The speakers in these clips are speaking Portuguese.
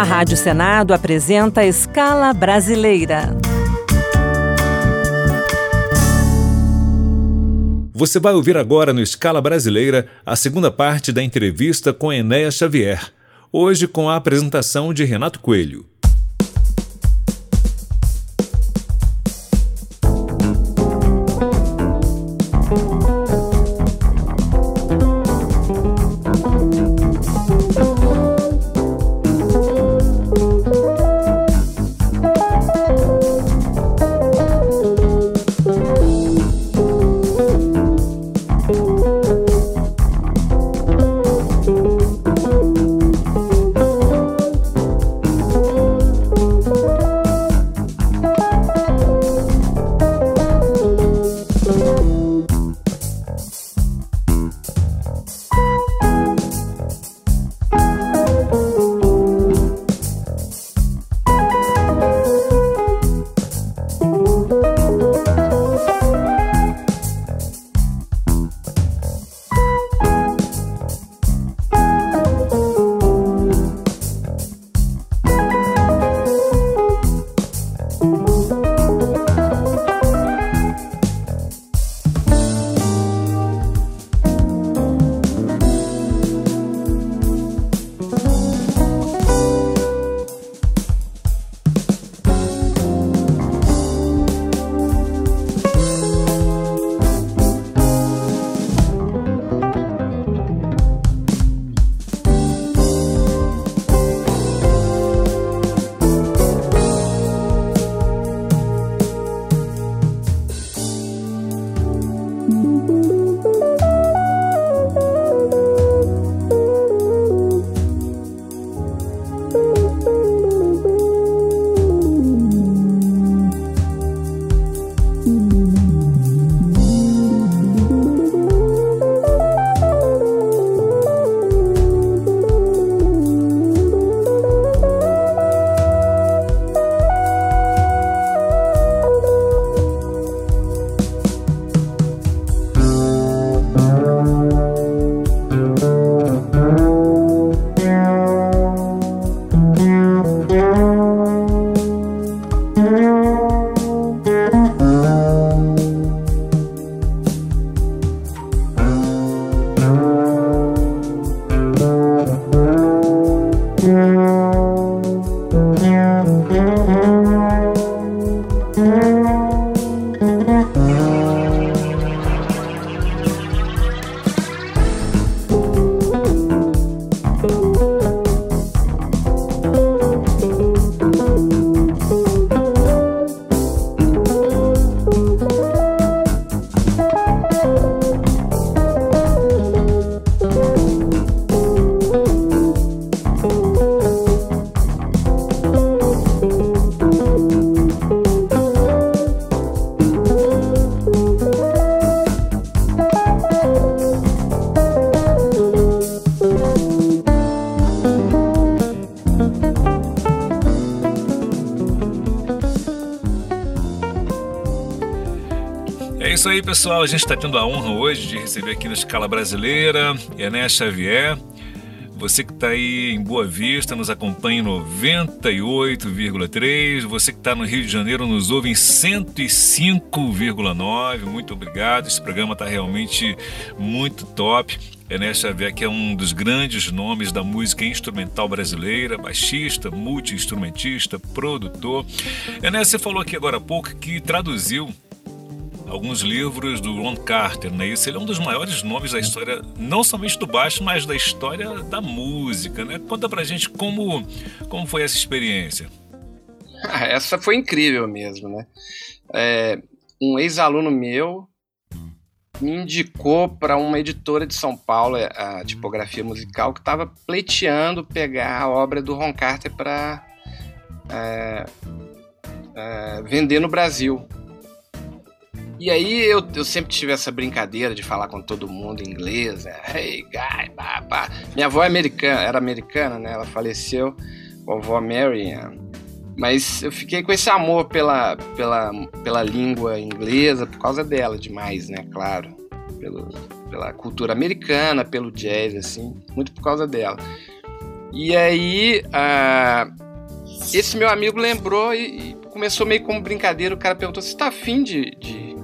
A Rádio Senado apresenta Escala Brasileira. Você vai ouvir agora no Escala Brasileira a segunda parte da entrevista com Enéas Xavier, hoje com a apresentação de Renato Coelho. É isso aí, pessoal. A gente está tendo a honra hoje de receber aqui na Escala Brasileira Enéas Xavier. Você que está aí em Boa Vista, nos acompanha em 98,3. Você que está no Rio de Janeiro nos ouve em 105,9. Muito obrigado. Esse programa está realmente muito top. Enéas Xavier, que é um dos grandes nomes da música instrumental brasileira, baixista, multi-instrumentista, produtor. Enéas, você falou aqui agora há pouco que traduziu alguns livros do Ron Carter, né? Esse ele é um dos maiores nomes da história, não somente do baixo, mas da história da música, né? Conta pra gente como foi essa experiência. Essa foi incrível mesmo, né? Um ex-aluno meu me indicou para uma editora de São Paulo, a Tipografia Musical, que estava pleiteando pegar a obra do Ron Carter para vender no Brasil. E aí eu sempre tive essa brincadeira de falar com todo mundo em inglês, né? Hey, guy, pá, pá. Minha avó era americana, né? Ela faleceu, vovó Mary. Mas eu fiquei com esse amor pela língua inglesa por causa dela demais, né? Claro. Pela cultura americana, pelo jazz, assim. Muito por causa dela. E aí, esse meu amigo lembrou e começou meio como brincadeira. O cara perguntou: você tá afim de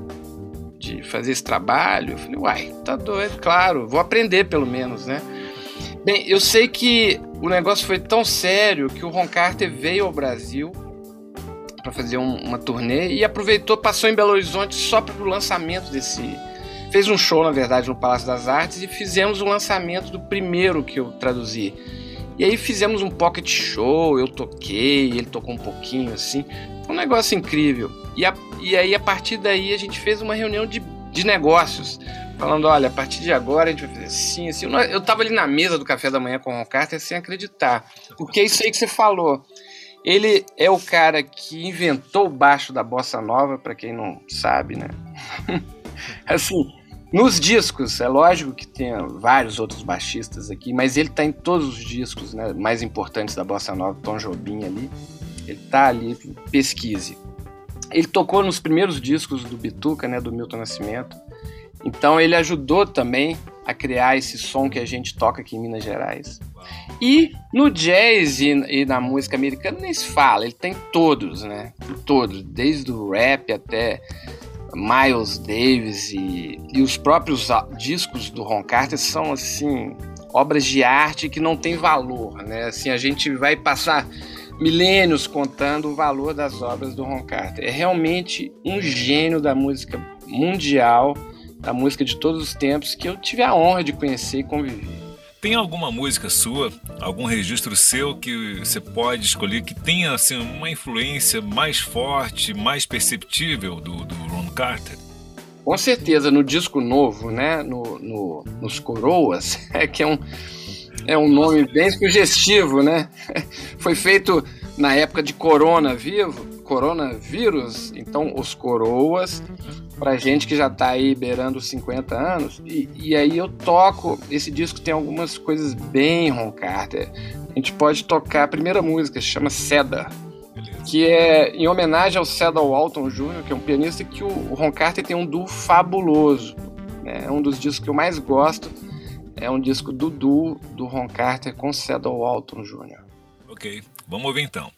fazer esse trabalho? Eu falei: uai, tá doido, claro, vou aprender pelo menos, né? Bem, eu sei que o negócio foi tão sério que o Ron Carter veio ao Brasil para fazer uma turnê e aproveitou, passou em Belo Horizonte só para o lançamento desse... Fez um show, na verdade, no Palácio das Artes e fizemos o lançamento do primeiro que eu traduzi. E aí fizemos um pocket show, eu toquei, ele tocou um pouquinho, assim. Foi um negócio incrível. E aí, a partir daí, a gente fez uma reunião de negócios, falando: olha, a partir de agora a gente vai fazer assim, assim. Eu tava ali na mesa do café da manhã com o Ron Carter sem acreditar, porque é isso aí que você falou. Ele é o cara que inventou o baixo da bossa nova, para quem não sabe, né? Assim, nos discos, é lógico que tem vários outros baixistas aqui, mas ele tá em todos os discos, né, mais importantes da bossa nova. Tom Jobim ali, ele tá ali, pesquise. Ele tocou nos primeiros discos do Bituca, né, do Milton Nascimento. Então ele ajudou também a criar esse som que a gente toca aqui em Minas Gerais. E no jazz e na música americana nem se fala, ele tem todos, né? Todos, desde o rap até Miles Davis e os próprios discos do Ron Carter são, assim, obras de arte que não tem valor, né? Assim, a gente vai passar milênios contando o valor das obras do Ron Carter. É realmente um gênio da música mundial, da música de todos os tempos, que eu tive a honra de conhecer e conviver. Tem alguma música sua, algum registro seu que você pode escolher que tenha, assim, uma influência mais forte, mais perceptível do Ron Carter? Com certeza, no disco novo, né, nos Coroas, que é um nome bem sugestivo, né? Foi feito na época de coronavírus, então os Coroas, pra gente que já tá aí beirando os 50 anos, e aí eu toco, esse disco tem algumas coisas bem Ron Carter. A gente pode tocar a primeira música, chama Cedar, que é em homenagem ao Cedar Walton Jr., que é um pianista que o Ron Carter tem um duo fabuloso, né? É um dos discos que eu mais gosto, é um disco do duo do Ron Carter com Cedar Walton Jr. Ok, vamos ouvir então.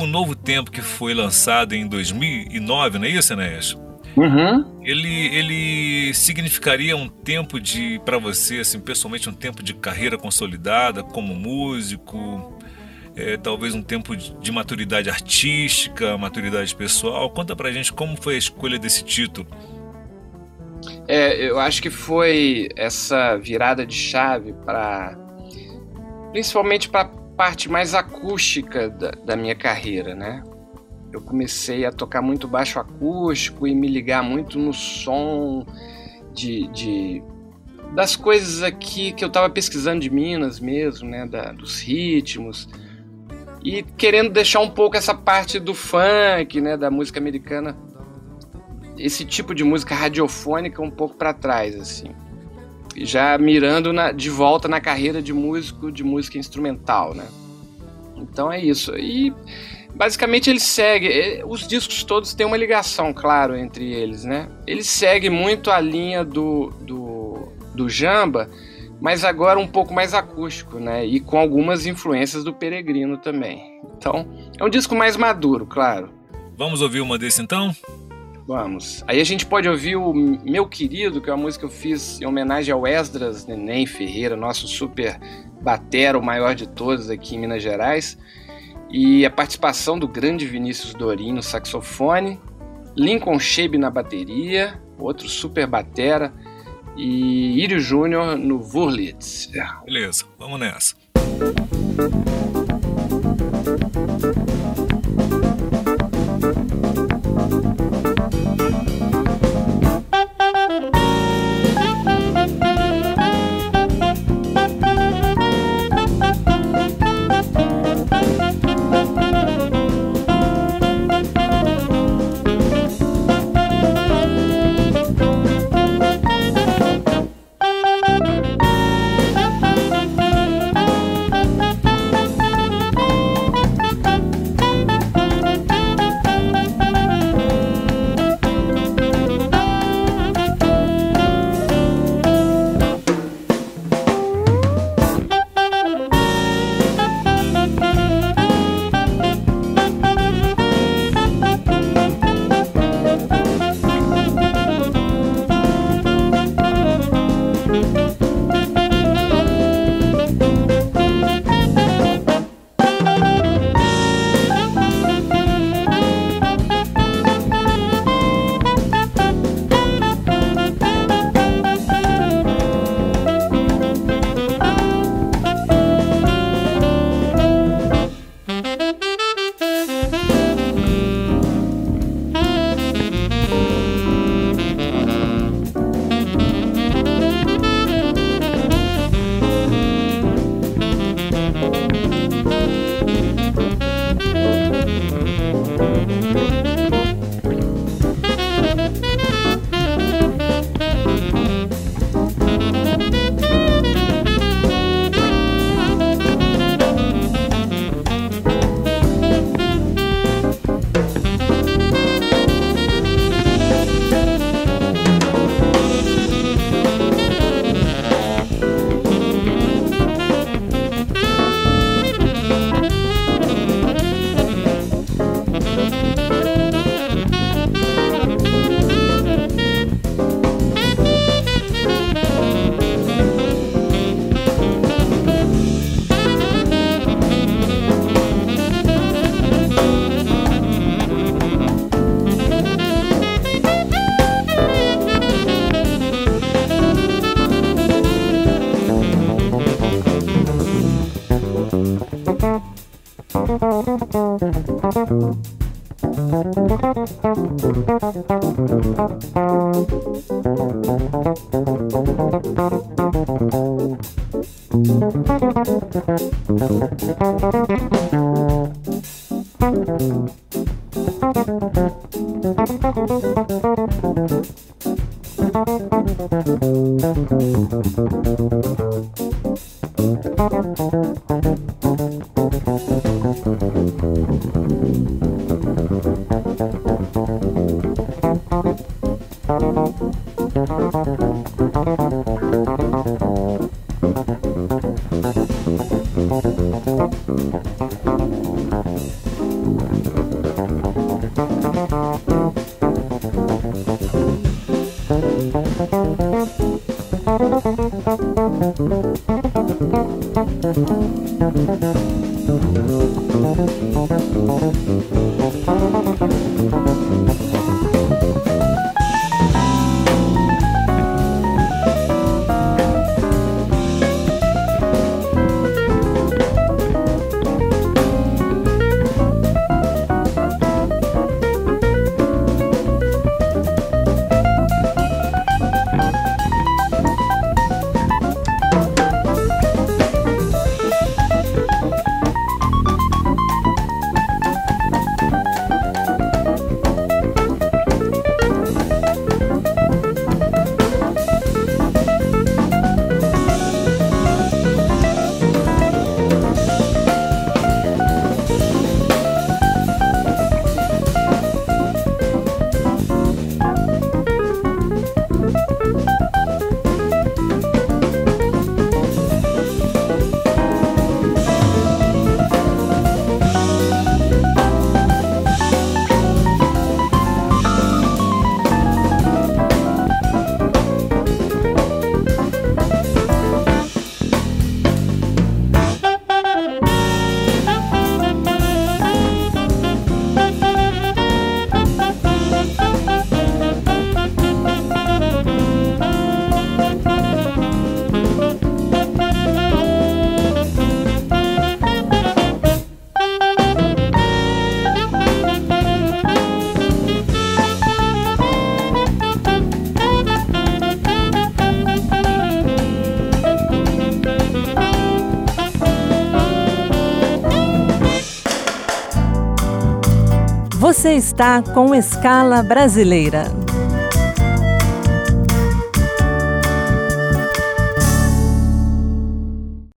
O Novo Tempo, que foi lançado em 2009, não é isso, Enéas? Uhum. Ele significaria um tempo para você, assim, pessoalmente, um tempo de carreira consolidada como músico, talvez um tempo de maturidade artística, maturidade pessoal. Conta pra gente como foi a escolha desse título. Eu acho que foi essa virada de chave principalmente para a parte mais acústica da minha carreira, né? Eu comecei a tocar muito baixo acústico e me ligar muito no som das coisas aqui que eu estava pesquisando de Minas mesmo, né? Dos ritmos, e querendo deixar um pouco essa parte do funk, né? Da música americana, esse tipo de música radiofônica um pouco para trás, assim. Já mirando de volta na carreira de músico de música instrumental, né? Então é isso. E basicamente ele segue, os discos todos têm uma ligação, claro, entre eles, né? Ele segue muito a linha do Jamba, mas agora um pouco mais acústico, né? E com algumas influências do Peregrino também. Então, é um disco mais maduro, claro. Vamos ouvir uma desse então? Vamos. Aí a gente pode ouvir o Meu Querido, que é uma música que eu fiz em homenagem ao Esdras Neném Ferreira, nosso super batera, o maior de todos aqui em Minas Gerais. E a participação do grande Vinícius Dorim no saxofone, Lincoln Shebe na bateria, outro super batera, e Írio Júnior no Wurlitz. Beleza, vamos nessa. Você está com Escala Brasileira.